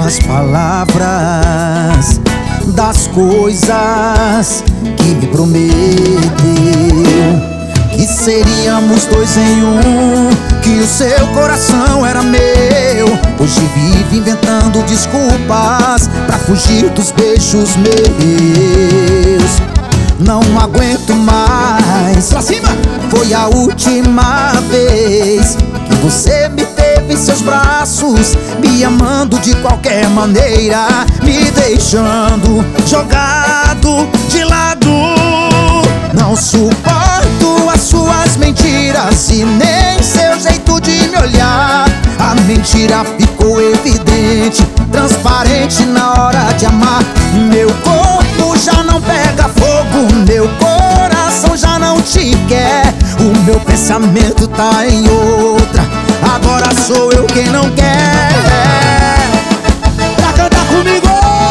tuas palavras, das coisas que me prometeu, que seríamos dois em um, que o seu coração era meu. Hoje vive inventando desculpas pra fugir dos beijos meus. Não aguento mais, pra cima! Foi a última vez que você me teve em seus braços, me amando de qualquer maneira, me deixando jogado de lado. Não suporto as suas mentiras e nem seu jeito de me olhar. A mentira ficou evidente, transparente na hora de amar. Meu corpo já não pega fogo, meu coração já não te quer. O meu pensamento tá em outra, agora sou eu quem não quer. Pra cantar comigo,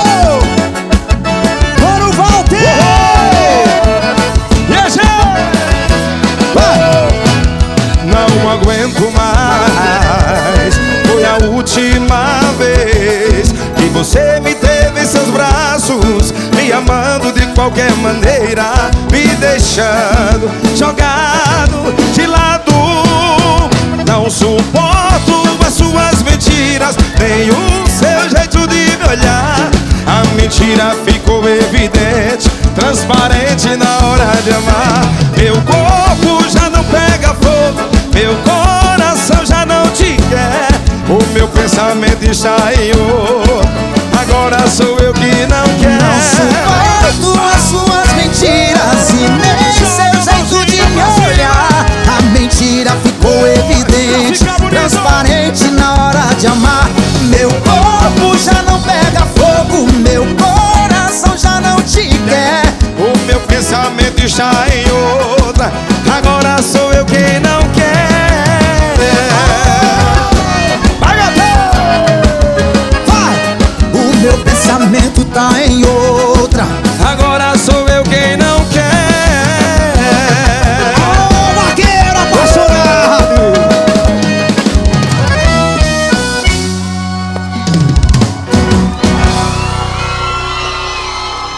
Mano Walter! Não aguento mais, foi a última vez que você me teve em seus braços, me amando de qualquer maneira, me deixando jogado de lado. Não suporto as suas mentiras, nem o seu jeito de me olhar. A mentira ficou evidente, transparente na hora de amar. Meu corpo já não pega fogo, meu coração já não te quer. O meu pensamento está em outro, agora sou eu que não quero. Não suporto as suas mentiras e nem seu jeito de me olhar. A mentira ficou evidente, transparente na hora de amar. Meu corpo já não pega fogo, meu coração já não te quer. O meu pensamento está em outra, agora sou eu quem não